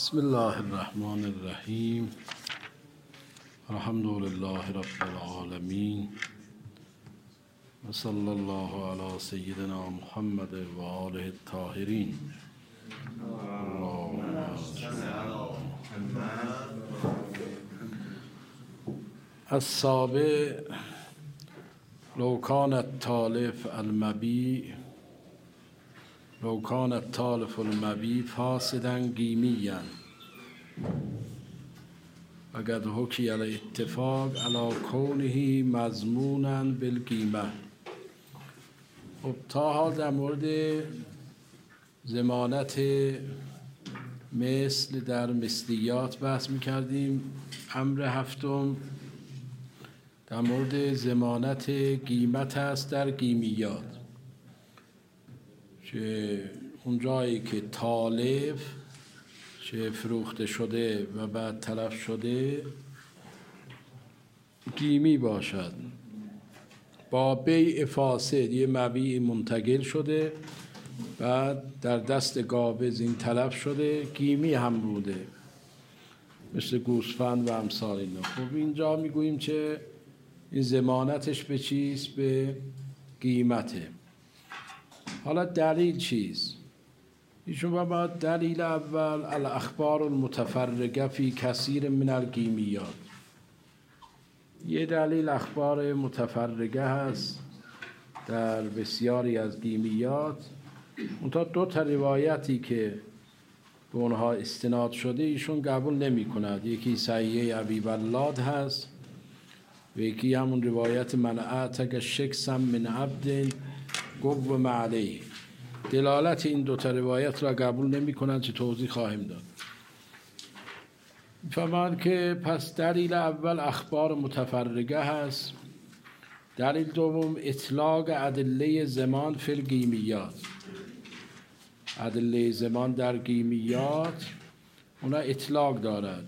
بسم الله الرحمن الرحیم. الحمد لله رب العالمین و صلی الله علی سیدنا محمد و آله الطاهرین. السابع لو کان التالف المبی فاسدا قیمیا و قد حکی علی اتفاق علی کونه مضمونا بالقیمه. خب تا حال در مورد ضمانت مثل در مثلیات بحث میکردیم. امر هفتم در مورد ضمانت قیمت است در قیمیات، که اون جایی که تالف چه فروخته شده و بعد تلف شده قیمی باشد، با بیع فاسد یه مبیع منتقل شده بعد در دست قابض این تلف شده قیمی هم بوده، مثل گوسفند و امثال اینا. خب اینجا میگوییم که این ضمانتش به چیست؟ به قیمته. حالا دلیل چیست؟ ایشون باید دلیل اول الاخبار المتفرقه فی کثیر من القیمیات. یه دلیل اخبار متفرقه هست در بسیاری از قیمیات. اونتا دو تا روایتی که به اونها استناد شده ایشون قبول نمی کند. یکی صحیح ابی ولاد هست و یکی همون روایت من اعتق شخصا من عبد قوم علیه. دلالت این دو تا روایت را قبول نمی کنند که توضیح خواهیم داد. فهمند که پس دلیل اول اخبار متفرقه هست. دلیل دوم اطلاق ادله زمان فی القیمیات. ادله زمان در قیمیات اونا اطلاق دارد.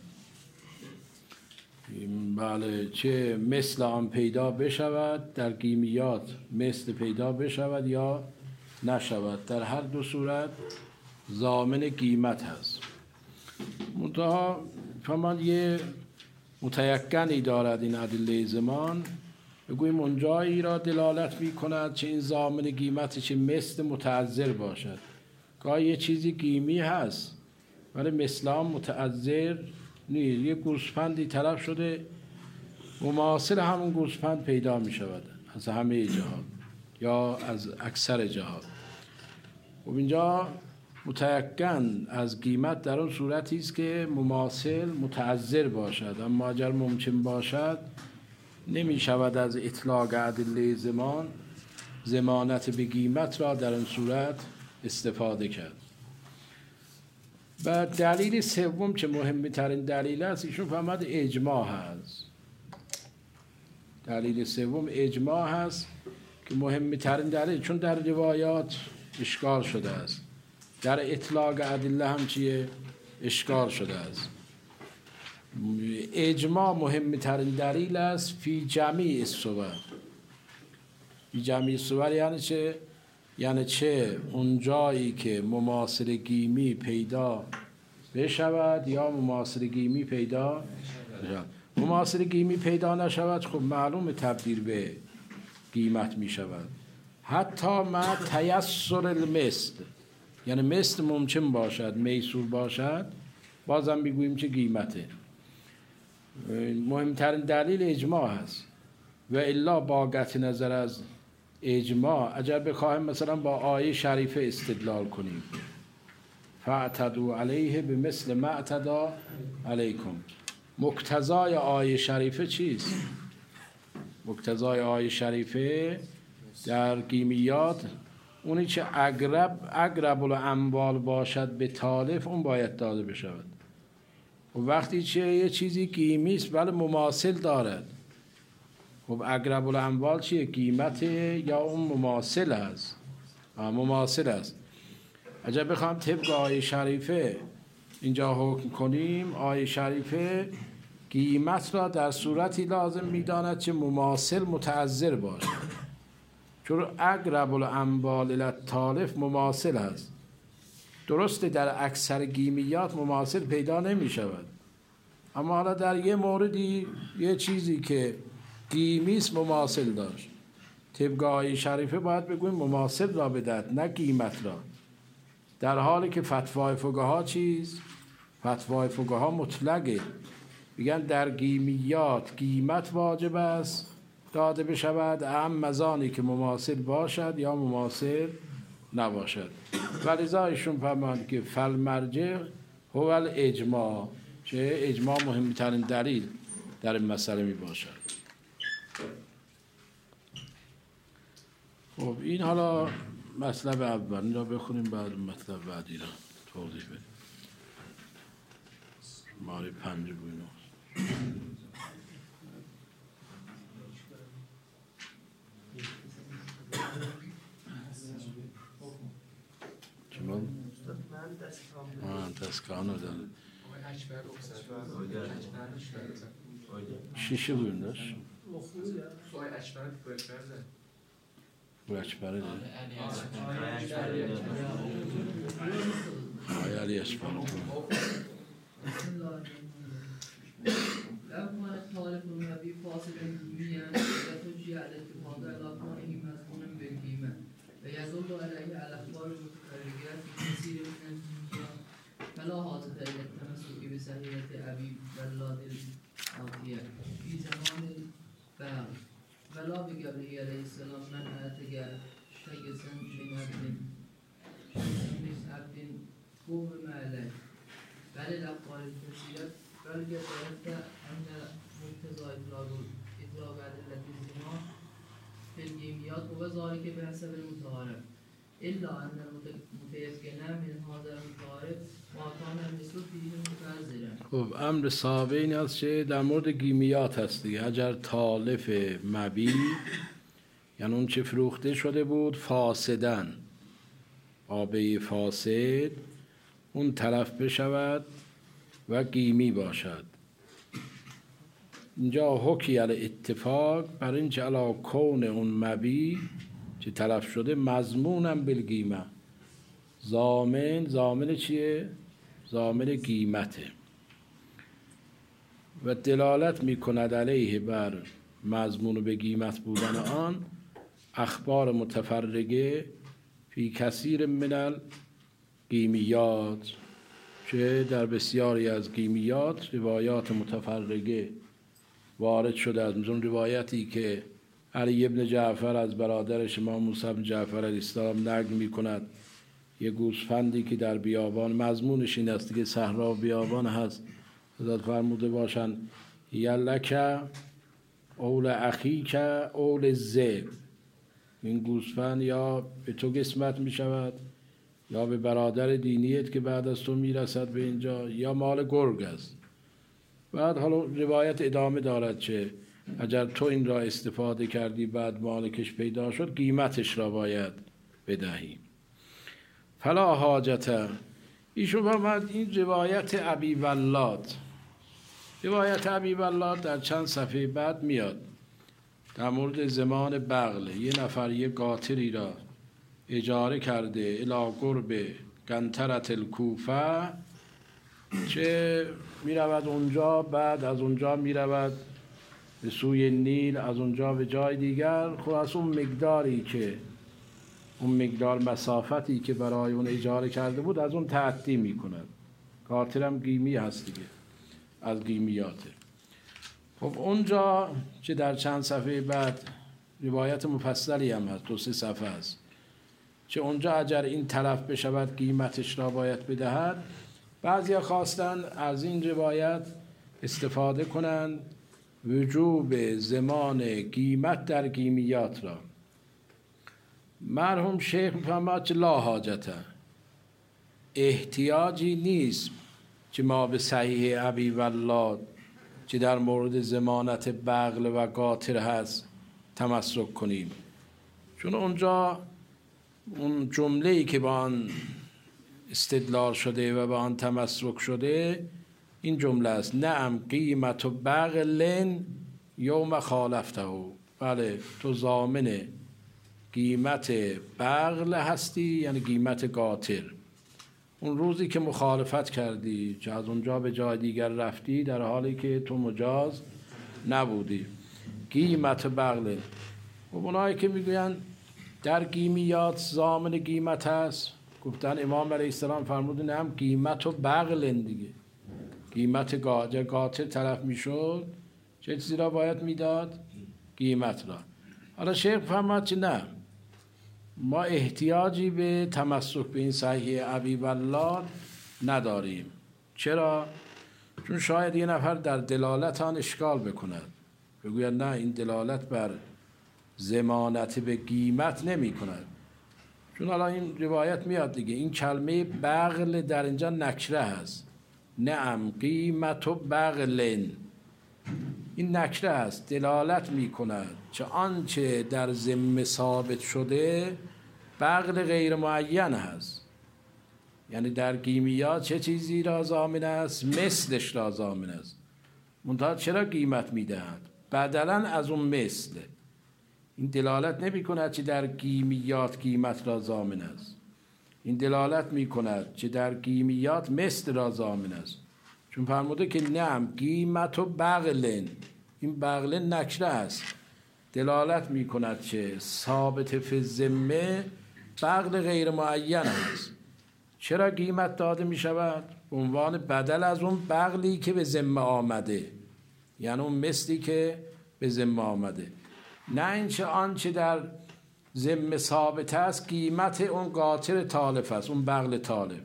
بله، چه مثل آن پیدا بشود در قیمیات، مثل پیدا بشود یا نشود، در هر دو صورت ضامن قیمت هست. منتها فهمان یه متیقنی دارد این ادله زمان، بگوییم اونجایی را دلالت می کند چه این ضامن قیمت چه مثل متعذر باشد. گاهی یه چیزی قیمی هست ولی مثل آن متعذر نیست. یه گوسفندی تلف شده مماثل همون گوسفند پیدا می شود از همه جهات یا از اکثر جهات. و اینجا متیقن از قیمت در اون صورتی است که مماثل متعذر باشد، اما اگر ممکن باشد نمی شود از اطلاق ادله زمان ضمانت به قیمت را در اون صورت استفاده کرد. و دلیل سوم که مهمترین دلیل است ایشون فهمد اجماع هست. دلیل سوم اجماع هست که مهمترین دلیل، چون در روایات اشکال شده است، در اطلاق ادله هم چیه؟ اشکال شده است. اجماع مهمترین دلیل است فی جمیع الصور. فی جمیع الصور یعنی چه؟ یعنی چه اون جایی که مماثل قیمی پیدا بشود یا مماثل قیمی پیدا نشود. مماثل قیمی پیدا نشود خب معلوم تبدیل به قیمت می شود. حتی مع تیسر المثل، یعنی مثل ممکن باشد میسور باشد بازم میگوییم که قیمته. مهمترین دلیل اجماع هست. و الا با قطع نظر از اجماع اگر بخواهیم مثلا با آیه شریفه استدلال کنیم فاعتدوا علیه بمثل ما اعتدی علیکم، مقتضای آیه شریفه چیست؟ مقتضای آیه شریفه در قیمیات اونی که اقرب الاموال باشد به تالف اون باید داده بشود. و وقتی که یه چیزی قیمی است ولی مماثل دارد، خب اقرب الاموال چیه؟ قیمت یا اون مماثل است؟ مماثل است. اگر بخوام طبق آیه شریفه اینجا حکم کنیم، آیه شریفه قیمت را در صورتی لازم می‌داند که مماثل متعذر باشد، چون اقرب الاموال الی التالف مماثل است. درسته در اکثر گیمیات مماثل پیدا نمی شود، اما حالا در یه موردی یه چیزی که گیمیست مماثل داشت. طبق آیه شریفه باید بگویم مماثل را بدهد نه قیمت را، در حالی که فتوای فقها چیز؟ فتوای فقها مطلقه، میگن در گیمیات قیمت واجب است داده بشود، اهم از آنی که مماثل باشد یا مماثل نباشد. ولذا ایشون فرماند که فالمرجع هو الاجماع، چه اجماع مهمترین دلیل در این مسئله می باشد. خب این حالا مطلب اول، این را بخونیم بعد مطلب بعدی را توضیح بدیم. ماری 5 بوینو چما؟ دستگاهانو داره شیشه بوین داشت bu Ekber'i de. Ay Ali Ekber. لما الطالب النبي فاصل بيان وتجي على اتفاق الأقوال مذموم بالقيمة ويدل عليه على أخبار المتفرقات في كثير من الدنيا فلا حاجة إلى التمسك بصحيحة أبي بلاد العافية في زمان الباب ولا بقبله عليه السلام من أتى شيئا من عبد قوم ما عليه بل الأقوال الكثيرة بل جدلت أن مقتضى إطلاق أدلة الزنا في الجيميات وذلك بحسب المتعارف إلا أن المتيقن من هذا المتعارف ما كان المثل فيه متعذرا. خب امر صحابه این است که در مورد گیمیات هستی اگر تالف مبی یعنی اون چه فروخته شده بود فاسدن آبه فاسد اون تلف بشود و گیمی باشد. اینجا حکی علی اتفاق بر این که علا کون اون مبی که تلف شده مضمونم بالگیمه، ضامن چیه؟ ضامن قیمته و دلالت می کند علیه بر مضمون به قیمت بودن آن اخبار متفرقه فی کثیر من القیمیات، که در بسیاری از قیمیات روایات متفرقه وارد شده از مثل روایتی که علی ابن جعفر از برادرش امام موسی بن جعفر علیه السلام نقل می کند یه گوسفندی که در بیابان، مضمونش این است که صحرا و بیابان هست، حضرت فرموده باشن یلک اول اخیک اول الذئب، این گوسفند یا به تو قسمت می شود یا به برادر دینیت که بعد از تو می رسد به اینجا، یا مال گرگ است. بعد حالا روایت ادامه دارد که اگر تو این را استفاده کردی بعد مالکش پیدا شد قیمتش را باید بدهی. فلا حاجت. ایشون فرمود این روایت ابی ولاد، روایت ابی ولاد در چند صفحه بعد میاد در مورد زمان بغل. یه نفر یه قاطری را اجاره کرده الی قرب قنطرة الکوفه، چه می رود اونجا، بعد از اونجا می رود به سوی نیل، از اونجا به جای دیگر. خب از اون مقداری که اون مقدار مسافتی که برای اون اجاره کرده بود از اون تعدی می کند. قاطرم قیمی هست دیگه، از قیمیاته. خب اونجا که در چند صفحه بعد روایت مفصلی هم هست، 2-3 صفحه است، که اونجا اگر این تلف بشود قیمتش را باید بدهد. بعضیا خواستن از این روایت استفاده کنند وجوب زمان قیمت در قیمیات را. مرحوم شیخ می‌فرماید که لا حاجته، احتیاجی نیست که ما به صحیح ابی ولاد که در مورد ضمانت بغل و قاطر هست تمسک کنیم، چون اونجا اون جمله‌ای که با آن استدلال شده و با آن تمسک شده این جمله است: نعم قیمت بغل یوم خالفته. بله تو ضامن قیمت بغل هستی، یعنی قیمت قاطر، اون روزی که مخالفت کردی، که از اونجا به جای دیگر رفتی در حالی که تو مجاز نبودی. قیمت بغل. و اونایی که میگوین در قیمیات ضامن قیمت هست، گفتن امام علیه السلام فرمودن هم قیمت و بغل دیگه. قیمت قاطر طرف میشد چه چیزی را باید میداد؟ قیمت را. حالا شیخ فرمود که نه، ما احتیاجی به تمسک به این صحیح ابی ولاد نداریم. چرا؟ چون شاید یه نفر در دلالت آن اشکال بکند، بگوید نه این دلالت بر ضمانت به قیمت نمی کند. چون حالا این روایت میاد دیگه، این کلمه بغل در اینجا نکره هست. نعم قیمت و بغلن، این نکره است، دلالت می کند چه آنچه در ذمه ثابت شده بغل غیر معین هست. یعنی در قیمیات چه چیزی را ضامن است؟ مثلش را ضامن است. منتها چرا قیمت می دهند؟ بدلا از اون مثل. این دلالت نمی کند که در قیمیات قیمت را ضامن است، این دلالت می کند که در قیمیات مثل را ضامن است. چون فرموده که نعم قیمت و بغلن، این بغلن نکره است، دلالت می کند که ثابت فی الذمه بغل غیر معین است. چرا قیمت داده می شود؟ به عنوان بدل از اون بغلی که به ذمه آمده، یعنی اون مثلی که به ذمه آمده. نه اینچه آنچه در ذمه ثابت است قیمت اون قاطر تالف است، اون بغل تالف.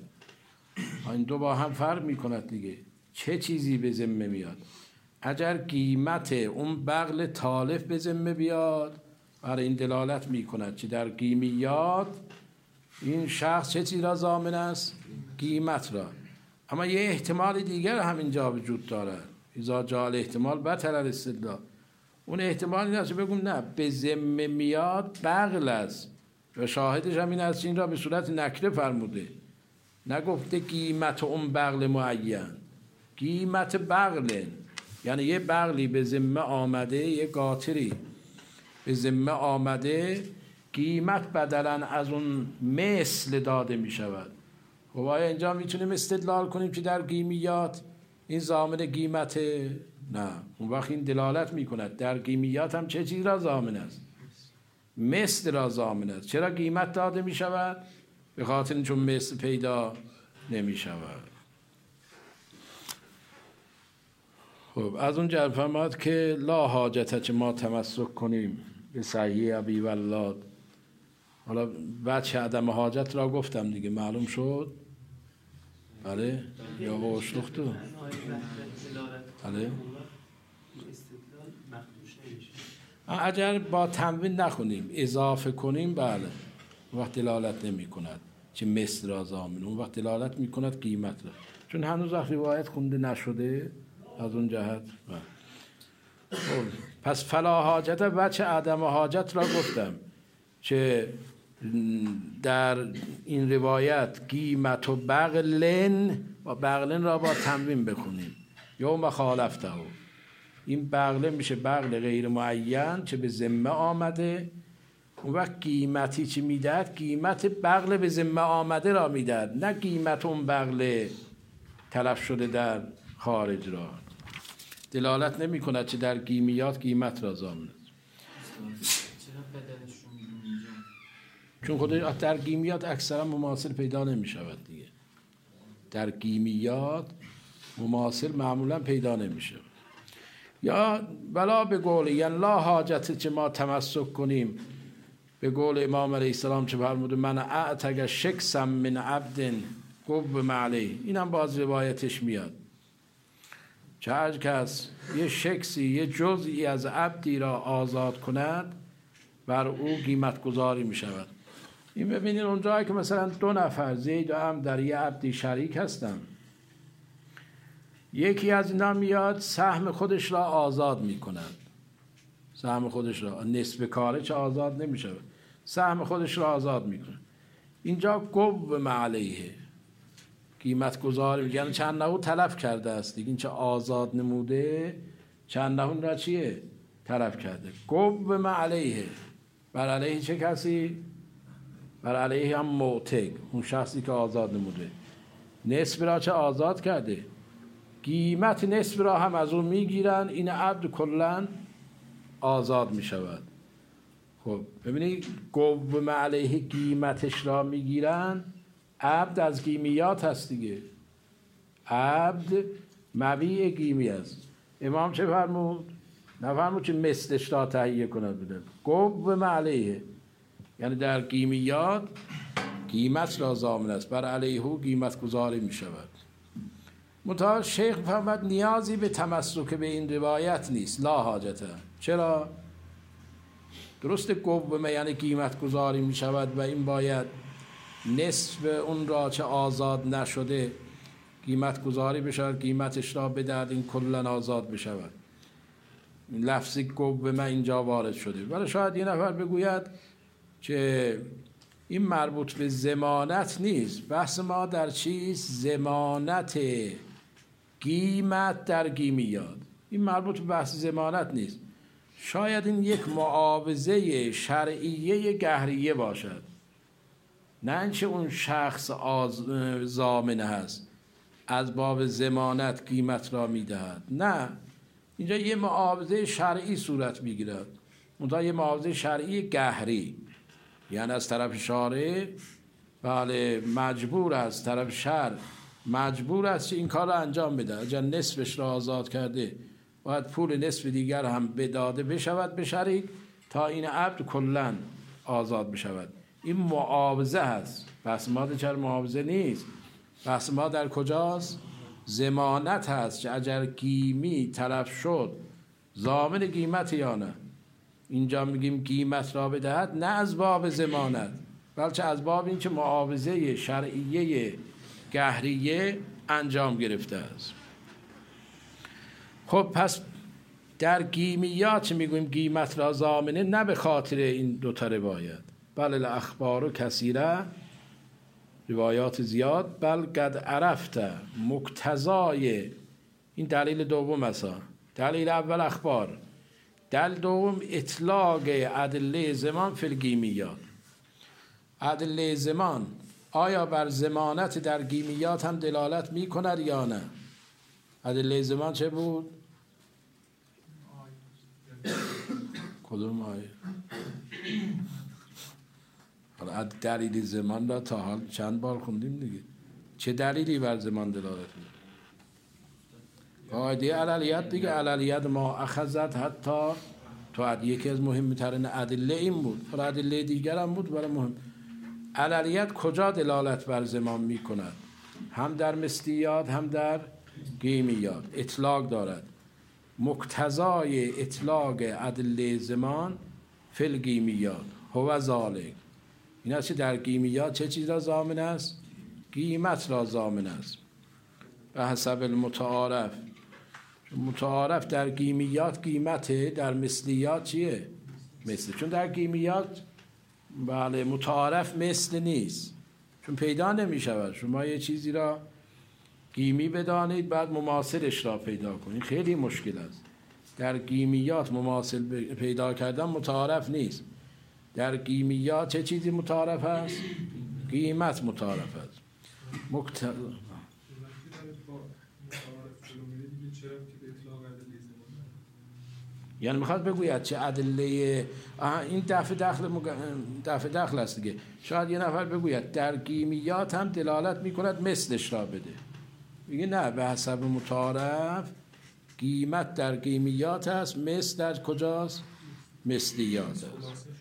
این دو با هم فرق می کند دیگه. چه چیزی به ذمه میاد؟ اگر قیمت اون بغل تالف به ذمه بیاد، برای این دلالت می کند که در قیمیات این شخص چه چیز را ضامن است؟ قیمت را. اما یه احتمال دیگر همینجا وجود دارد، اذا جاء الاحتمال بطل الاستدلال. اون احتمال این است بگم نه به ذمه میاد بغل است، و شاهدش هم این است این را به صورت نکره فرموده، نگفته قیمت اون بغل معین، قیمت بغل. یعنی یه بغلی به ذمه آمده، یه قاطری به ذمه آمده، قیمت بدلا از اون مثل داده می شود. خب آیا اینجا میتونیم استدلال کنیم که در قیمیات این ضامن قیمت؟ نه. اون وقت این دلالت میکند در قیمیات هم چه چیز را ضامن است؟ مثل را ضامن است. چرا قیمت داده می شود؟ به خاطر چون مثل پیدا نمی شود. خب از اون جهت فرمود که لا حاجت که ما تمسک کنیم به صحیح ابی ولاد. حالا وجه عدم حاجت را گفتم دیگه، معلوم شد؟ بله؟ یا وشلختو؟ بله؟ اگر با تنوین نخونیم اضافه کنیم بله وقت دلالت نمی کند چه مثل را ضامن، اون وقت دلالت می کند قیمت را، چون هنوز وقت روایت خونده نشده از اون جهت. پس فلا حاجت وجه عدم حاجت را گفتم که در این روایت قیمت و بغلن و بغلن را با تنوین بخونیم یا مخالفته. این بغله میشه بغل غیر معین که به ذمه آمده، اون وقت قیمتی چی میدهد؟ قیمت بغل به ذمه آمده را میدهد، نه قیمت اون بغل تلف شده در خارج را. دلالت نمی کند که در قیمیات قیمت را ضامن است. چون خود در قیمیات اکثرا مماثل پیدا نمی شود دیگه. در قیمیات مماثل معمولا پیدا نمی شود. یا بلا به قول یعنی لا حاجت که ما تمسک کنیم به قول امام علیه السلام که فرموده من اعتق شکسا من عبد قوم علیه. این هم باز روایتش میاد که هر کس یه شکسی یه جزئی از عبدی را آزاد کند بر او قیمت گذاری می شود. این ببینید اونجایی که مثلا دو نفر زید و هم در یه عبدی شریک هستن، یکی از اینا میاد سهم خودش را آزاد می کند، سهم خودش را نصف کاره چه آزاد نمی شود، سهم خودش را آزاد می کند. اینجا قوم علیه قیمت گذاری میگن، یعنی چند نهو تلف کرده است دیگه، این چه آزاد نموده چند نهو را چیه تلف کرده. قوم علیه بر علیه چه کسی؟ بر علیه هم معتق، اون شخصی که آزاد نموده. نصف را چه آزاد کرده، قیمت نصف را هم از اون میگیرن، این عبد کلن آزاد میشود. خب ببینید قوم علیه قیمتش را میگیرن، عبد از قیمیات هست دیگه، عبد مبیع قیمی است. امام چه فرمود؟ نفرمود که مثلش را تهیه کند بده، قوم علیه یعنی در قیمیات قیمت را ضامن است، بر علیه قیمت گذاری می شود. منتها شیخ فرمود نیازی به تمسک به این روایت نیست، لا حاجته. چرا؟ درست قومه یعنی قیمت گذاری می شود و این باید نصف اون را چه آزاد نشده قیمت گذاری بشود، قیمتش را بدهد، این کلن آزاد بشود. لفظ قومه اینجا وارد شده. ولی شاید یه نفر بگوید که این مربوط به ضمانت نیست، بحث ما در چیست؟ ضمانت قیمت در قیمیات، این مربوط به بحث ضمانت نیست. شاید این یک معاوضه شرعیه قهریه باشد، نه اینکه اون شخص ضامن هست از باب ضمانت قیمت را میدهد، نه، اینجا یه معاوضه شرعی صورت میگیرد، منتها یه معاوضه شرعی قهری، یعنی از طرف شارع بله مجبور است، طرف شرع مجبور است که این کار را انجام بده. اگر نصفش را آزاد کرده باید پول نصف دیگر هم بداده بشود به شریک تا این عبد کلن آزاد بشود. این معاوضه هست. بحث ما در معاوضه نیست، بحث ما در کجاست؟ ضمانت هست که اگر قیمی تلف شد ضامن قیمت یا نه. اینجا میگیم قیمت را بدهد، نه از باب ضمانت بلکه از باب این که معاوضه شرعیه قهریه انجام گرفته است. خب پس در قیمیات میگویم قیمت را ضامنه، نه به خاطر این دوتا روایت، بل الاخبار کثیره، روایات زیاد، بل قد عرفت مقتضای، این دلیل دوم است. دلیل اول اخبار، دلیل دوم اطلاق ادله زمان فی القیمیات. ادله زمان آیا بر ضمانت در قیمیات هم دلالت می کند یا نه؟ ادله زمان چه بود؟ کدوم آیه؟ حالا دلیل زمان را تا حال چند بار خوندیم دیگه. چه دلیلی بر زمان دلالت می کند؟ قاعده علیت دیگه، علیت ما اخذت حتی تو یکی از مهمترین ادله این بود، حالا ادله دیگر هم بود برای مهم. علیت کجا دلالت بر زمان می کند؟ هم در مثلیات هم در قیمیات اطلاق دارد. مقتضای اطلاق ادله زمان فی القیمیات هو ذالک، این است که در قیمیات چه چیز را ضامن است؟ قیمت را ضامن است. به حسب المتعارف، متعارف در قیمیات قیمته، در مثلیات چیه؟ مثل. چون در قیمیات بله متعارف مثل نیست، چون پیدا نمی شود. شما یه چیزی را قیمی بدانید بعد مماثلش را پیدا کنید، خیلی مشکل است. در قیمیات مماثل پیدا کردن متعارف نیست. در قیمیات چه چیزی متعارف است؟ قیمت متعارف است. یعنی میخواد بگوید چه ادله این دفع دخل است دیگه. شاید یه نفر بگوید در قیمیات هم دلالت میکند مثلش را بده، میگه نه، به حسب متعارف قیمت در قیمیات است، مثل در کجاست؟ مثلیات است.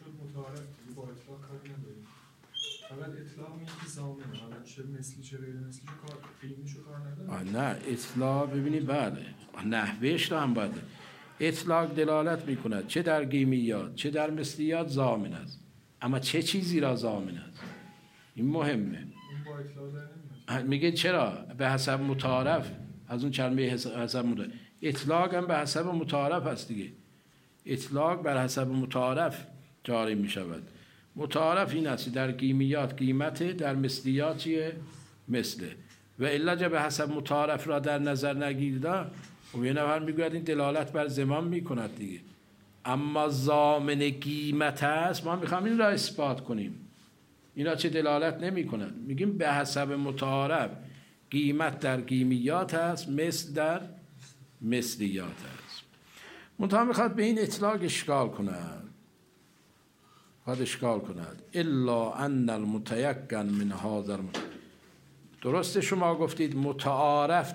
نه اطلاق ببینی بله نحوهش را هم باید. اطلاق دلالت میکند چه در قیمیات چه در مثلیات ضامن است، اما چه چیزی را ضامن است این مهمه. میگه چرا؟ به حسب متعارف، از اون کلمه حسب متعارف. اطلاق هم به حسب متعارف است دیگه، اطلاق بر حسب متعارف جاری میشود. متعارف این است در قیمیات قیمته، در مثلیات چیه؟ مثله. و الا جا به حسب متعارف را در نظر نگیرده و یه نفر میگوید این دلالت بر زمان میکند دیگه، اما ضامن قیمت است. ما میخوام این را اثبات کنیم، اینا چه دلالت نمی کند. میگیم به حسب متعارف قیمت در قیمیات است، مثل در مثلیات است. منتها میخواد به این اطلاق اشکال کند، الا ان المتیقن من هذا درسته شما گفتید متعارف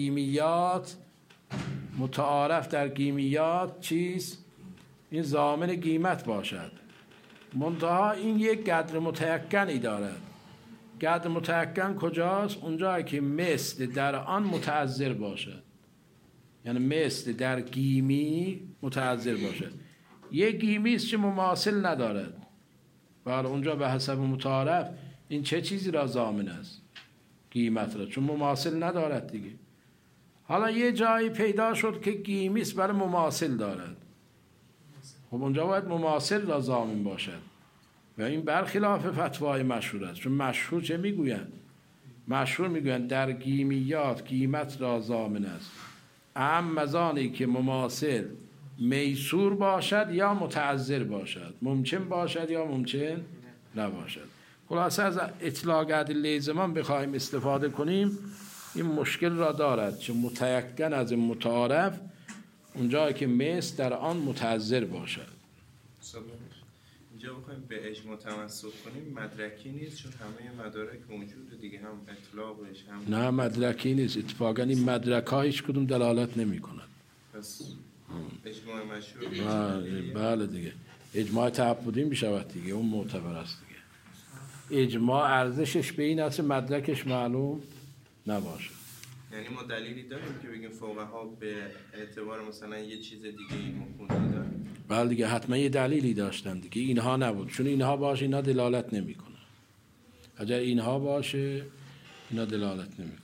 در قیمیات چیست؟ این ضامن قیمت باشد. منتها این یک قدر متیقنی دارد. قدر متیقن کجاست؟ اونجایی که مثل در آن متعذر باشد، یعنی مثل در قیمی متعذر باشد. یک قیمی است که مماثل ندارد، ولی اونجا به حسب متعارف این چه چیزی را ضامن است؟ قیمت را، چون مماثل ندارد دیگه. حالا یه جایی پیدا شد که قیمی است ولی مماثل دارد، خب اونجا باید مماثل را ضامن باشد و این برخلاف فتوای مشهور است. چون مشهور چه میگویند؟ مشهور میگویند در قیمیات قیمت را ضامن است اهم از آنی که مماثل میسور باشد یا متعذر باشد، ممکن باشد یا ممکن نباشد. خلاصه از اطلاق ادله زمان بخواهیم استفاده کنیم این مشکل را دارد، چون متیقن از متعارف اونجایی که مثل در آن متعذر باشد. اینجا بخوایم به اجماع تمسک کنیم مدرکی نیست، چون همه مدارک موجوده دیگه، هم اطلاقش هم نه مدرکی نیست. اتفاقا این مدرک ها هیچ کدوم دلالت نمی کند. پس اجماع مشهور بله دیگه اجماع تعبدی می شود دیگه، اون معتبر است دیگه. اجماع ارزشش به این است مدرکش معلوم نباشه. یعنی ما دلیلی داریم که بگیم فقها به اعتبار مثلا یه چیز دیگه مفهومی دارن؟ بله دیگه حتما یه دلیلی داشتن دیگه، اینها نبود. چون اینها باشه اینا دلالت نمیکنه. اگر اینها باشه اینا دلالت نمیکنه.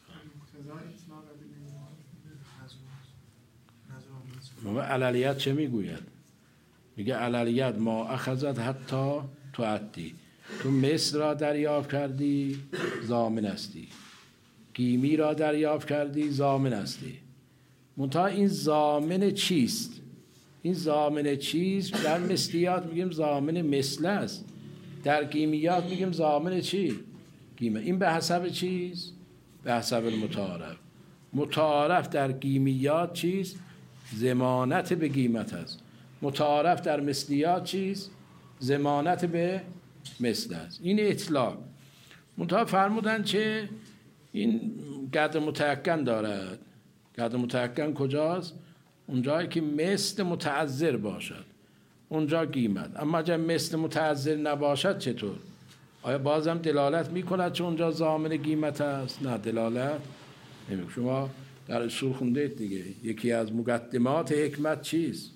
ما علیت چه میگوید؟ میگه علیت ما اخذت حتی تعدی، تو مثل را دریافت کردی ضامن هستی، قیمی را دریافت کردی ضامن هستی. منتها این ضامن چیست؟ این ضامن چیست؟ در مثلیات میگیم ضامن مثل است، در قیمیات میگیم ضامن چی؟ قیمه. این به حسب چیست؟ به حسب المتعارف. متعارف در قیمیات چیست؟ ضمانت به قیمت است. متعارف در مثلیات چیست؟ ضمانت به مثل است. این اطلاق. منتها فرمودن چه؟ این قدر متیقن دارد. قدر متیقن کجاست؟ اونجایی که مثل متعذر باشد اونجا قیمت. اما اگر مثل متعذر نباشد چطور؟ آیا بازم دلالت میکند چون اونجا ضامن قیمت است؟ نه دلالت نمیکنه. شما در اصول خوندید دیگه، یکی از مقدمات حکمت چیست؟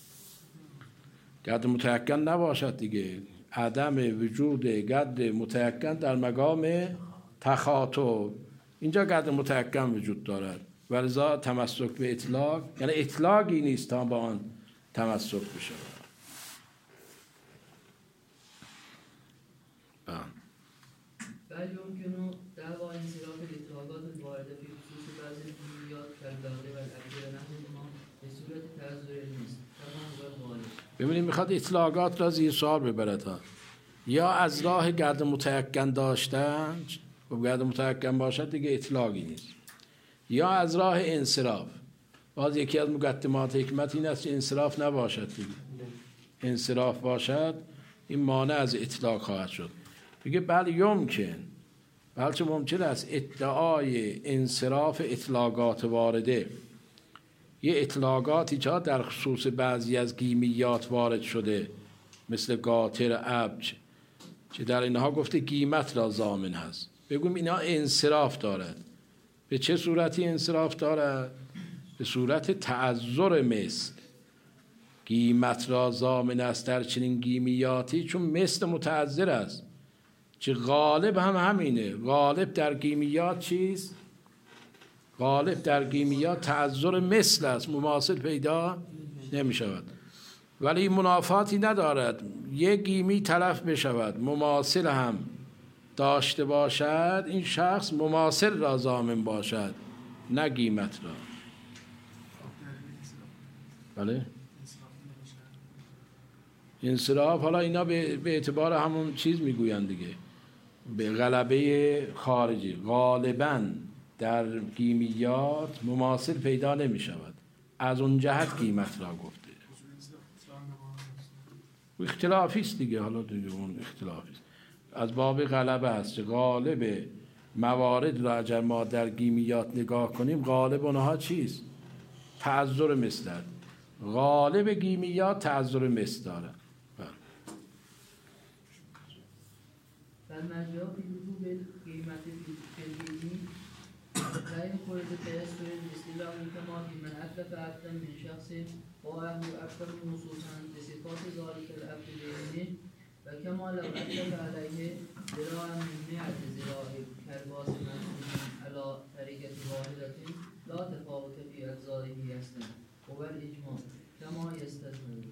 قدر متیقن نباشد دیگه. عدم وجود قدر متیقن در مقام تخاطب. اینجا قدر متیقن وجود دارد ولذا تمسک به اطلاق، یعنی اطلاقی نیست تا با آن تمسک بشه. بل يمكن دعوى انصراف الاطلاقات الوارده في خصوص بعض الجزئيات كالبغل والأكل نحوهما به صورت تعذر المثل كما هو الغالب. ببینید میخواد اطلاقات را زیر سوال ببرد ها. یا از راه قدر متیقن داشتن، خب قدر متیقن باشد دیگه اطلاقی نیست، یا از راه انصراف. باز یکی از مقدمات حکمت این است که انصراف نباشد دیگه. انصراف باشد این مانع از اطلاق خواهد شد. میگه بله یمکن، بلکه ممکن است ادعای انصراف اطلاقات وارده، یه اطلاقاتی که در خصوص بعضی از قیمیات وارد شده مثل قاطر ابج که در اینها گفته قیمت را ضامن هست، بگویم اینا انصراف دارد. به چه صورتی انصراف دارد؟ به صورت تعذر مثل. قیمت را ضامن است در چنین قیمیاتی چون مثل متعذر است، که غالب هم همینه. غالب در قیمیات چیست؟ غالب در قیمیات تعذر مثل است، مماثل پیدا نمی شود. ولی منافاتی ندارد. یک قیمی تلف بشود مماثل هم داشته باشد، این شخص مماثل را ضامن باشد نه قیمت را. بله انصراف، حالا اینا به اعتبار همون چیز میگویند دیگه، به غلبه خارجی. غالباً در گیمیات مماثل پیدا نمی شود، از اون جهت قیمت را گفته. اختلافی است دیگه، حالا دیگه اون اختلافی است، از باب غلبه است. غالب موارد را اگر ما در گیمیات نگاه کنیم، غالب اونها چیست؟ تعذر مصدر. غالب گیمیات تعذر مصدر. فالمرجع في وجوب القيمة في الدين لا ينقل بتيسر الاصطلاح كما في من أتلف عبدا من شخص وأهل أكثر نصوصا بصفات ذلك العبد بعينه، وكما لو أتلف عليه ذراعا من 100 ذراع كالباس منصوب على طريقة واحدة لا تفاوت في أجزائه أصلا، هو الإجماع كما يستثمر.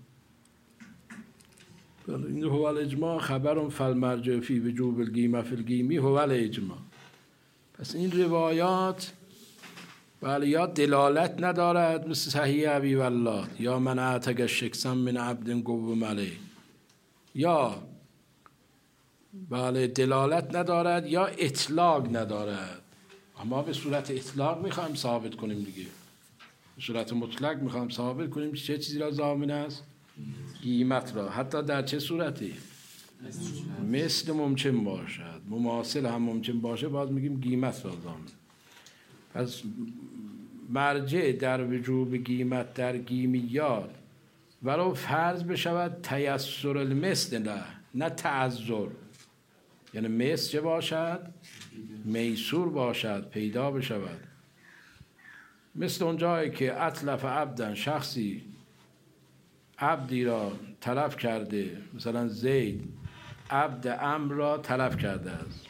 این هو الاجماع خبر فالمرجع فی وجوب القیمه فی القیمی هو الاجماع. پس این روایات بله یا دلالت ندارد مثل صحیح ابی ولاد یا من اعتق شخصا من عبد قوم علیه، یا بله دلالت ندارد یا اطلاق ندارد. اما به صورت اطلاق میخوایم ثابت کنیم دیگه، به صورت مطلق میخوایم ثابت کنیم چه چیزی را ضامن است؟ قیمت را. حتی در چه صورتی؟ مثل ممکن باشد، مماثل هم ممکن باشه، باز میگیم قیمت را ضامن. پس مرجع در وجوب قیمت در قیمیات ولو فرض بشود تیسر المثل، نه تعذر. یعنی مثل چه باشد؟ میسور باشد، پیدا بشود. مثل اونجایی که اتلف عبدن، شخصی عبدی را تلف کرده، مثلا زید عبد عمرو را تلف کرده است،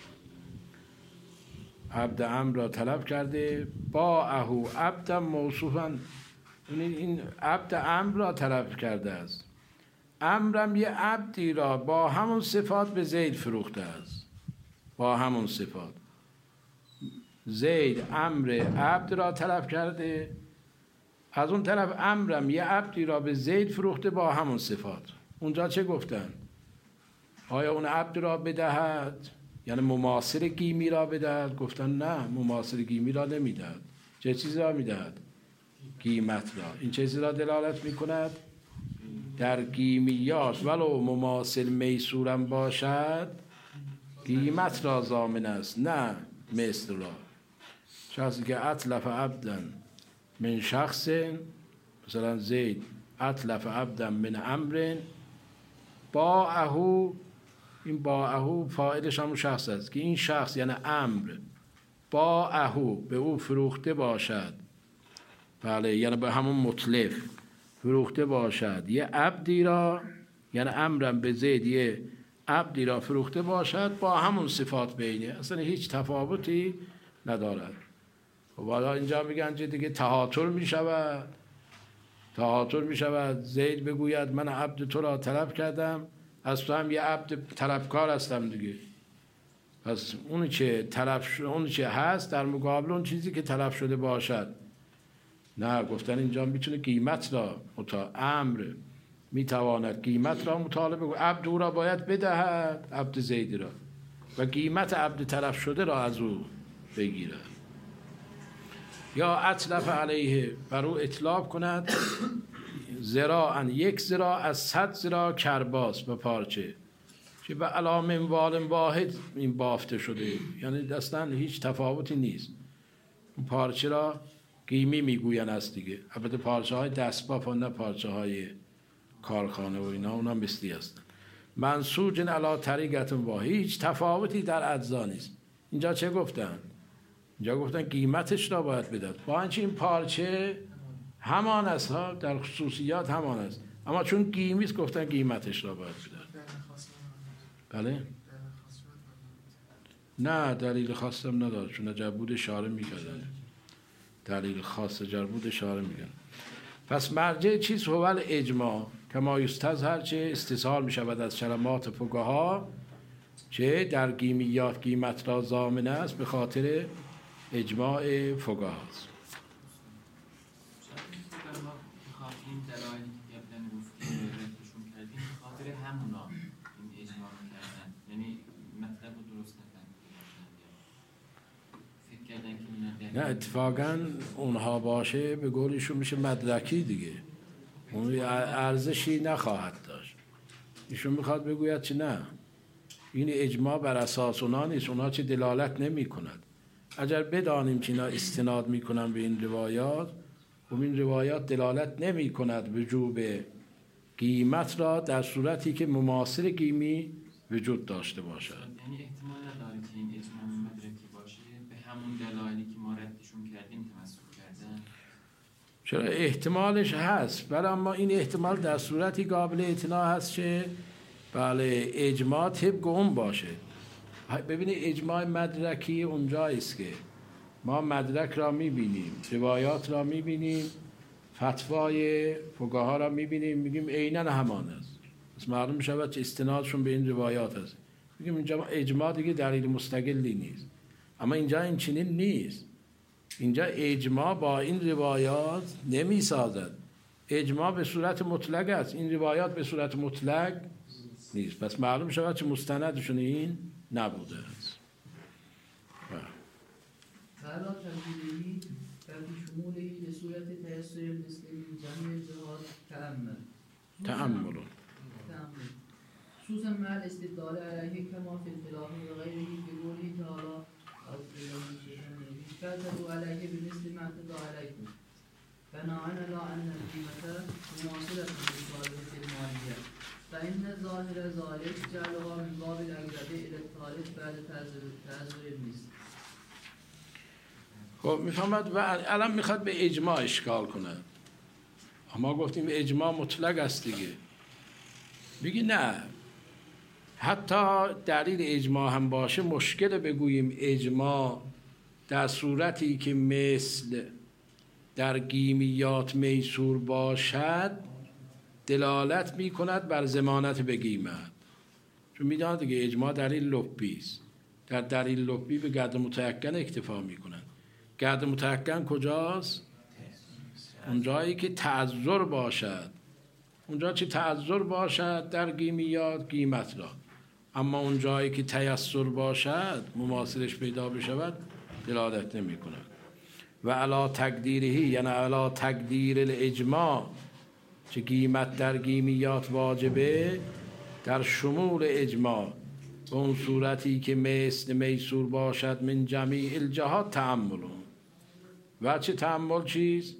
عبد عمرو را تلف کرده، با اهو عبد موصوفا، این عبد عمرو را تلف کرده است، عمرم یه عبدی را با همون صفات به زید فروخته است، با همون صفات. زید عمرو عبد را تلف کرده، از اون طرف عمرم یه عبدی را به زید فروخته با همون صفات. اونجا چه گفتن؟ آیا اون عبد را بدهد؟ یعنی مماثل گیمی را بدهد؟ گفتن نه، مماثل گیمی را نمیدهد. چه چیزی را میدهد؟ قیمت را. این چه چیزی را دلالت میکند؟ در گیمیات ولو مماثل میسورم باشد، قیمت را ضامن است، نه مثل را. شخصی که اتلف عبدن من شخص، مثلا زید اتلف عبدن من عمرو، با اهو، این با اهو فاعلش همون شخص است که این شخص یعنی عمرو با اهو به او فروخته باشد، بله یعنی به همون متلف فروخته باشد یه عبدی را، یعنی عمرم به زید یه عبدی را فروخته باشد با همون صفات بینه، اصلا هیچ تفاوتی ندارد. و حالا اینجا میگن که دیگه تهاتر میشود، تهاتر میشود، زید بگوید من عبد تو را طلب کردم، از تو هم یه عبد طلبکار هستم دیگه. پس اونی که طلب شده، اونی که هست در مقابل اون چیزی که طلب شده باشد. نه، گفتن اینجا میتونه قیمت را امر میتواند قیمت را مطالبه کنه، عبد او را باید بدهد، عبد زید را، و قیمت عبد طرف شده را از او بگیرد. یا اطلف علیه، بر او اطلاق کند، ذراعا یک ذراع از 100 ذراع کرباس و پارچه که به علام وال واحد این بافته شده، یعنی اصلا هیچ تفاوتی نیست. اون پارچه را قیمی میگوین است دیگه. البته پارچه های دستباف و نه پارچه های کارخانه و اینا، اونا مثلی هستن. منسوج علی طریقت واحد، هیچ تفاوتی در اجزا نیست. اینجا چه گفتن؟ اینجا گفتن قیمتش را باید بداد، با اینکه این پارچه همان است ها، در خصوصیات همان است، اما چون قیمی است گفتن قیمتش را باید بداد. بله؟ نه، دلیل خاصم نداره، چون اگر بود اشاره میکردن، دلیل خاص اگر بود اشاره میکردن. پس مرجع چیز هو الاجماع کما یستظهر، چه استظهار میشود از کلمات فقها چه در گیمیات قیمت را ضامن است به خاطر اجماع فقها است. این دلایلی که قبلا گفتیم ردشون کردیم به خاطر همونا این اجماع کردن، یعنی مطلب رو درست نکردن. نه اتفاقا اونها باشه به قولشون میشه مدرکی دیگه، اون ارزشی نخواهد داشت. ایشون میخواد بگوید چه نه، این اجماع بر اساس اونا نیست، اونا چه دلالت نمی کند. اگر بدانیم که اینا استناد میکنن به این روایات و این روایات دلالت نمی کند وجوب قیمت را در صورتی که مماثل قیمی وجود داشته باشد. یعنی احتمال نداره که این اجماع مدرکی باشه به همون دلایلی که ما ردشون کردیم تمسک کردن. چرا احتمالش هست، ولی اما این احتمال در صورتی قابل اعتنا هست که بله اجماع طبق اون باشه. ببینید اجماع مدرکی اونجاییست که ما مدرک را میبینیم، روایات را میبینیم، فتوای فقها را میبینیم، میگیم عیناً همان است، پس معلوم میشود که استنادشون به این روایات است. میگیم اینجا اجماع دیگه دلیل مستقلی نیست. اما اینجا این چنین نیست. اینجا اجماع با این روایات نمیسازد، اجماع به صورت مطلق است، این روایات به صورت مطلق نیست، پس معلوم شود که مستندشون این نبوده است. فعلا تنجیلی و فی شموله به صورت تیسر مثل جمع جهات تأمل خصوصا مع الاستدلال علیه کما فی الخلاف و غیره بقوله تعالی از فاتدوا علیه بمثل ما اعتدى علیکم بناء على ان القیمة مواصلة للصالحة المالية فإن ظاهر ذلك جعلها من باب الأقرب إلى الطالب بعد تعذر المثل. خب میفهمد و الان میخواد به اجماع اشکال کنه. ما گفتیم اجماع مطلق است دیگه. بگی نه، حتی دلیل اجماع هم باشه مشکل بگوییم اجماع در صورتی که مثل در قیمیات میسور باشد دلالت میکند بر ضمانت به قیمت، چون میداند دیگه اجماع دلیل لبی است. در دلیل لبی به گرد متیقن اکتفا میکنند. گرد متیقن کجاست؟ اونجایی که تعذر باشد، اونجا چه تعذر باشد در قیمیات قیمت را، اما اونجایی که تیسر باشد مماثلش پیدا بشود دلالت نمی کند. و علا تقدیرهی یعنی علا تقدیر الاجماع، چه قیمت در قیمیات واجبه در شمول اجماع به اون صورتی که مثل میسور باشد من جمیع الجهات تأملون. و چه تأمل چیست؟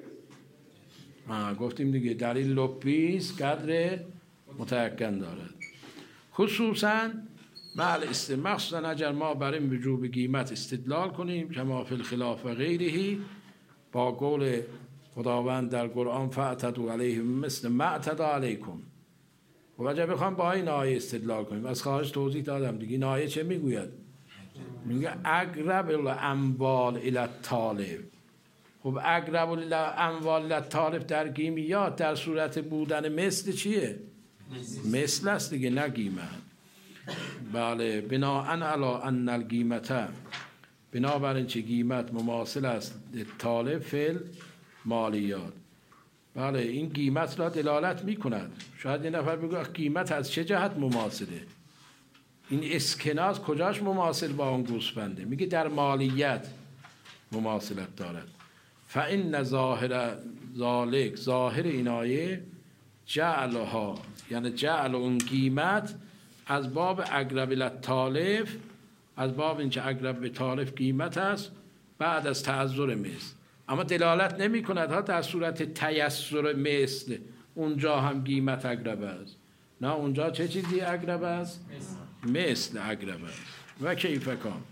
گفتیم دیگه دلیل لبیست قدر متیقن دارد. خصوصا مخصوصا اگر ما برای وجوب قیمت استدلال کنیم کما فی الخلاف و غیره با قول خداوند در قرآن فاعتدوا علیهم مثل ما اعتدى علیکم، و اگر بخوام با این آیه استدلال کنیم، از خارج توضیح دادم دیگه این آیه چه میگوید؟ میگه اقرب الاموال الی الطالب. خب اقرب الاموال الی الطالب در قیمیات در صورت بودن مثل چیه؟ مثل است دیگه، نه قیمت. بله بناء علی ان القیمت، بنابراین چه قیمت مماثل است طالب فعل مالیات. بله این قیمت را دلالت می کند. شاید یه نفر بگه قیمت از چه جهت مماثله؟ این اسکناس کجاش مماثل با اون گوسفنده؟ میگه در مالیت مماثلت دارد. فإن ظاهر ذالک، ظاهر این آیه جعلها یعنی جعل اون قیمت از باب اقرب الطالب، از باب اینکه اقرب به طالب قیمت است بعد از تعذر مثل، اما دلالت نمی کند ها در صورت تیسر مثل اونجا هم قیمت اقرب است. نه اونجا چه چیزی اقرب است؟ مثل اقرب است. و کیف کان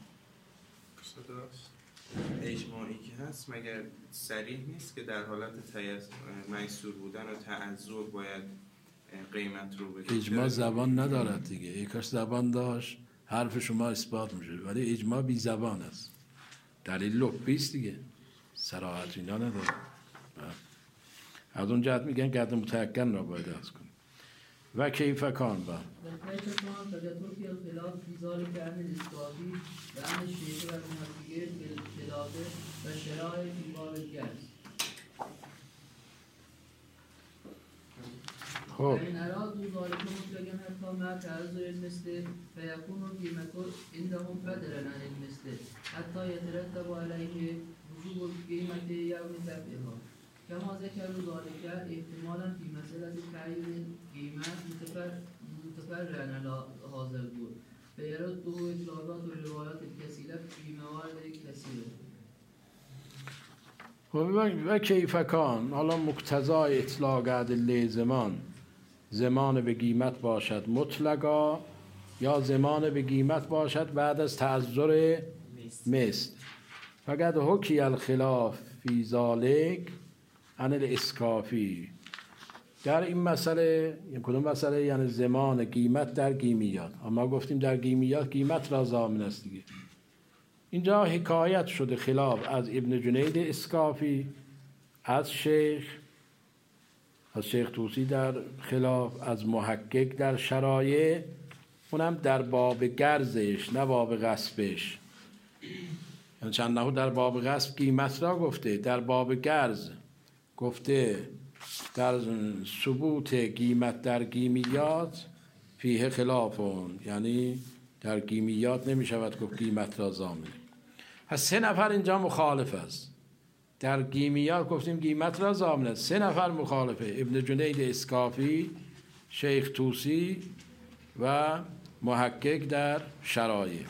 اجماعی که هست مگر صریح نیست که در حالت میسور بودن و تعذر باید قیمت رو بده؟ اجماع زبان ندارد دیگه. یکاش زبان داشت حرف شما اثبات میشه، ولی اجماع بی زبان است، دلیل لبیست دیگه، صراحت اینا نداره. از اون جهت میگن گرد متیقن را باید از کنیم. و کیف کان با خب این اراد و ذالک مطلقا حتی ما تعذر المثل فیکون القیمت عندهم بدلا عن المثل حتی یترتب علیه وجوب القیمت یوم دفعها كما ذكر ذلك احتمالا في مسألة تعيين قيمة متفرعا على هذا القول فيرده إطلاقات الروايات الكثيرة في موارد كثيرة. و کیف کان، حالا مقتضای اطلاق ادله زمان به قیمت باشد مطلقا یا زمان به قیمت باشد بعد از تعذر مثل. فقط حکی الخلاف فی ذالک عن الاسکافی. در این مسئله، کدوم مسئله؟ یعنی زمان قیمت در قیمیات. اما گفتیم در قیمیات قیمت را ضامن است دیگه. اینجا حکایت شده خلاف از ابن جنید اسکافی از شیخ طوسی در خلاف، از محقق در شرایع، اونم در باب گرزش نه باب غصبش. یعنی چند نهو در باب غصب قیمت را گفته، در باب گرز گفته در ثبوت قیمت در قیمیات فیه خلافون، یعنی در قیمیات نمی شود گفت قیمت را ضامنه. پس 3 نفر اینجا مخالف است. در قیمیات گفتیم قیمت را ضامن است، 3 نفر مخالفه: ابن جنید اسکافی، شیخ طوسی و محقق در شرایع.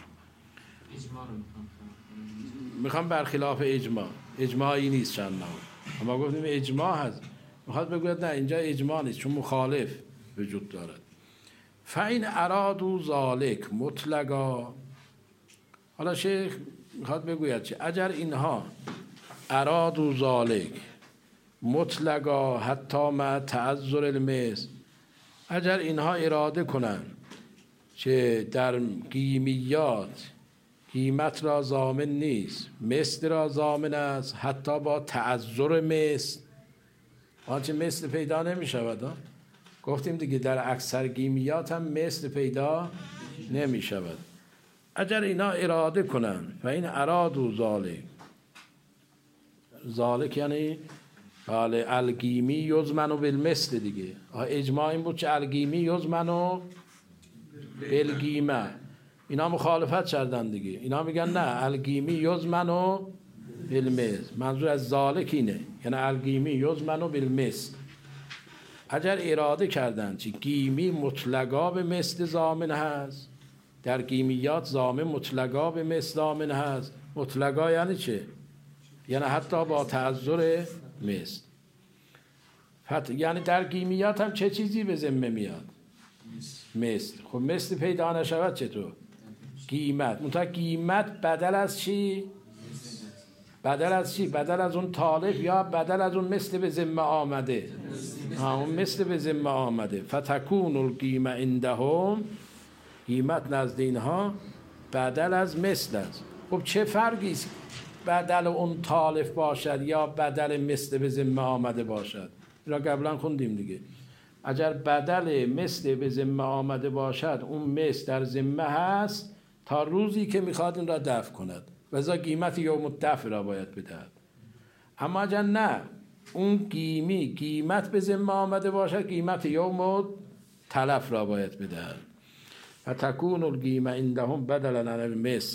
میخوام برخلاف اجماعی نیست چند نوع. اما گفتیم اجماع هست، میخواد بگوید نه اینجا اجماع نیست چون مخالف وجود دارد. فاین ارادو ذالک مطلقا. حالا شیخ میخواد بگوید چه؟ اگر اینها ارادو ذالک مطلقا حتی مع تعذر المثل، اگر اینها اراده کنن که در قیمیات قیمت را ضامن نیست، مثل را ضامن است حتی با تعذر مثل، آنچه مثل پیدا نمی شود. گفتیم دیگه در اکثر قیمیات هم مثل پیدا نمی شود. اگر اینا اراده کنن و این ارادو ذالک یعنی بله القیمی یضمن بالمثل دیگه. اجماع این بود که القیمی یضمن بالقیمه. اینا مخالفت کردن دیگه. اینا میگن نه القیمی یضمن بالمثل. منظور از ذالک اینه، یعنی القیمی یضمن بالمثل. اگر اراده کردن که قیمی مطلقا به مثل ضامن هست، در قیمیات ضامن مطلقا به مثل ضامن هست. مطلقا یعنی چه؟ یعنی حتی با تعذر مثل. یعنی در قیمیات هم چه چیزی به ذمه میاد؟ مثل. خب مثل پیدا نشود چطور؟ قیمت. منتها قیمت بدل از چی؟ بدل از چی؟ بدل از اون طالب یا بدل از اون مثل به ذمه آمده؟ اون مثل به ذمه آمده. فتکون القیمه عندهم، قیمت نزد اینها بدل از مثل است. خب چه فرقی است بدل اون طالب باشد یا بدل مثل به ذمه آمده باشد؟ را قبلا خوندیم دیگه. اگر بدل مثل به ذمه آمده باشد، اون مثل در ذمه هست تا روزی که میخواد این را دفع کند، وذا قیمت یوم الدفع را باید بدهد. اما اگر نه، اون قیمت به ذمه آمده باشد، قیمت یوم التلف را باید بدهد. فتکون القیمه عندهم بدلا عن المثل،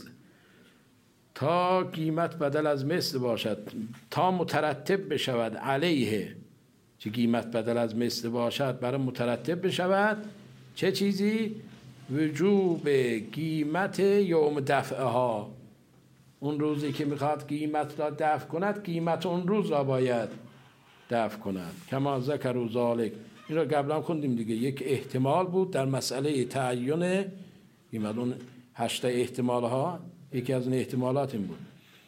تا قیمت بدل از مثل باشد، تا مترتب بشود علیه، چه قیمت بدل از مثل باشد برای مترتب بشود چه چیزی؟ وجوب قیمت یوم دفعها. اون روزی که میخواد قیمت را دفع کند، قیمت اون روز را باید دفع کند. کما ذکر ذالک، این را قبلا خوندیم دیگه. یک احتمال بود در مسئله تعین قیمت، اون 8 احتمال ها یکی از اون احتمالات این بود.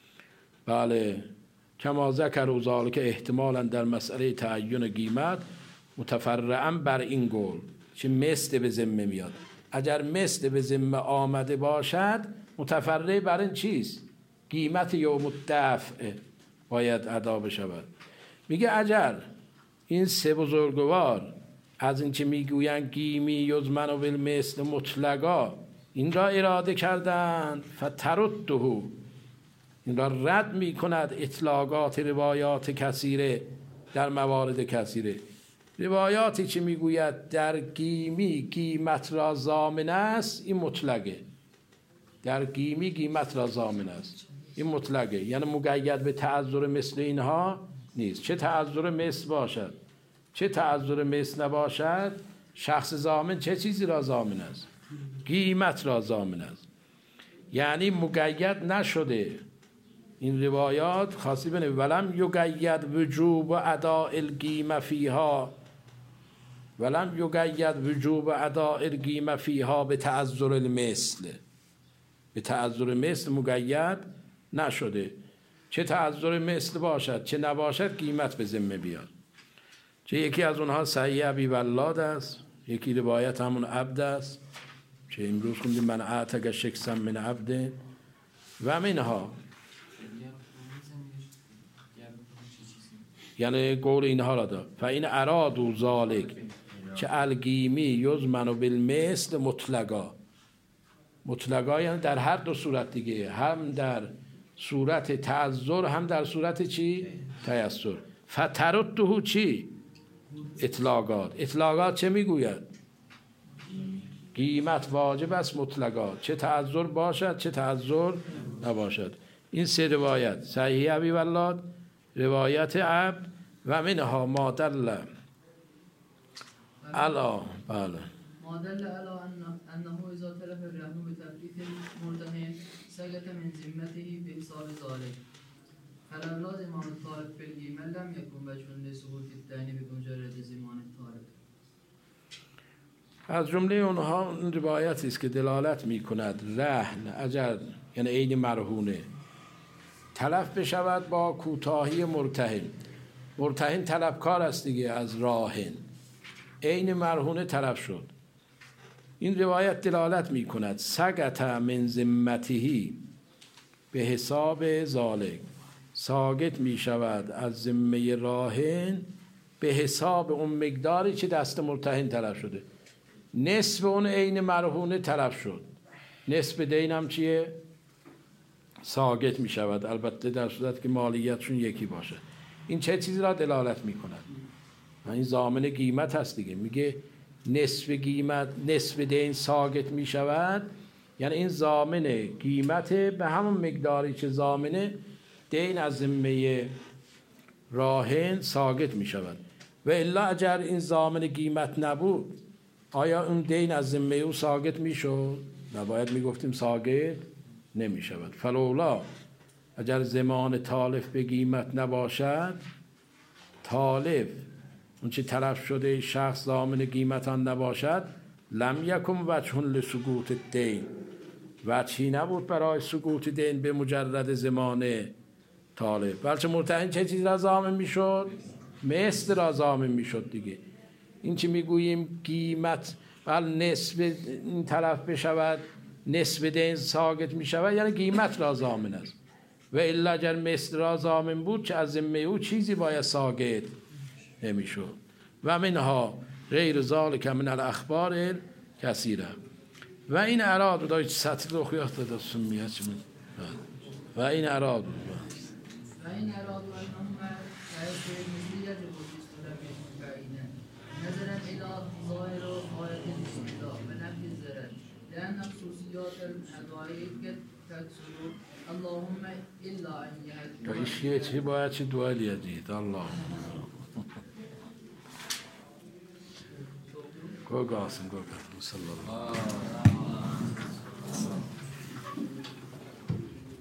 بله، کما ذکر ذالک احتمالا در مسئله تعین قیمت متفرعا بر این قول که مثل به ذمه میاد. اگر مثل به ذمه آمده باشد، متفرع بر این چیست؟ قیمت یوم الدفع باید ادا بشود. میگه اگر این 3 بزرگوار از این که میگویند قیمی یضمن بالمثل مطلقا این را اراده کردند، فترده، این را رد می کند اطلاقات روایات کثیره در موارد کثیره. روایاتی که میگوید در گیمی قیمت را ضامن است این مطلقه. در گیمی قیمت را ضامن است این مطلقه، یعنی مقید به تعذر مثل اینها نیست. چه تعذر مثل باشد چه تعذر مثل نباشد، شخص ضامن چه چیزی را ضامن است؟ قیمت را ضامن است، یعنی مقید نشده. این روایات خاصی بنه ولم یقید وجوب اداء القیمه فیها، ولم یقید وجوب اداء القیمه فیها به تعذر المثل، به تعذر مثل مقید نشده. چه تعذر مثل باشد چه نباشد قیمت به ذمه بیاد. چه یکی از اونها صحیح ابی ولاد است، یکی روایت همون عبد است چه امروز خوندیم من اعتق شخصا من عبد و منها، یعنی قول اینها را دار فاین ارادوا ذالک چه القیمی یضمن بالمثل مطلقا. مطلقا یعنی در هر دو صورت دیگه، هم در صورت تعذر هم در صورت چی؟ تیسر. فترده چی؟ اطلاقات. اطلاقات چه میگوید؟ قیمت واجب است مطلقا، چه تعذر باشد چه تعذر نباشد. این سه روایت صحیح ابی ولاد، روایت عبد و منها ما دل علا بله ما دل على انه اذا تلف الرهن بتفريط المرتهن سقط من ذمته بحساب ذلك فلا لازم عن الطالب بالقيمة لم يكن وجه لسقوط الدين بمجرد زمان الطالب. از جمله اونها این روایتی است که دلالت می کند رهن اجر یعنی عین مرهونه تلف بشود با کوتاهی مرتهن. مرتهن طلبکار است دیگه از راهن، عین مرهونه تلف شد. این روایت دلالت می کند سقط من ذمته به حساب ذالک، ساقط می شود از ذمه راهن به حساب اون مقداری که دست مرتهن تلف شده. نصف اون عین مرهونه تلف شد، نصف دین هم چیه؟ ساقط می شود، البته در صورت که مالیتشون یکی باشه. این چه چیزی را دلالت می کند؟ این ضامن قیمت هست دیگه. میگه نصف قیمت نصف دین ساقط می شود، یعنی این ضامن قیمت به همون مقداری که ضامن دین از ذمه راهن ساقط می شود. و الا اگر این ضامن قیمت نبود آیا اون دین از ذمه او ساقط می شد؟ نباید می گفتیم ساقط نمی شود. فلولا اگر زمان تالف به قیمت نباشد، تالف اون چه طرف شده شخص ضامن قیمت آن نباشد، لم یکن وجه لسقوط الدین، وجهی نبود برای سقوط دین به مجرد زمان تالف. بلکه مرتهن چه چیز را ضامن می شد؟ مثل را ضامن می شد دیگه. این چی میگوییم قیمت نصف این طرف بشود نصف دین ساقط می شود، یعنی قیمت را ضامن است. و الا اگر مثل را ضامن بود که از ذمه او چیزی باید ساقط نمی شد. و منها غیر ذالک من الاخبار کثیره. و این اراد داشت سطر رو خیاط داده سمیت و این اراد و این اراد و انهم مثلیت نظرا الى ظاهر آیت بسم الله و نفی الزرر لأن خصوصیات الحقائق تکسر اللهم الا ان یهد. ایشیه چی باید چی دوالی دید الله گو قاسم صلی الله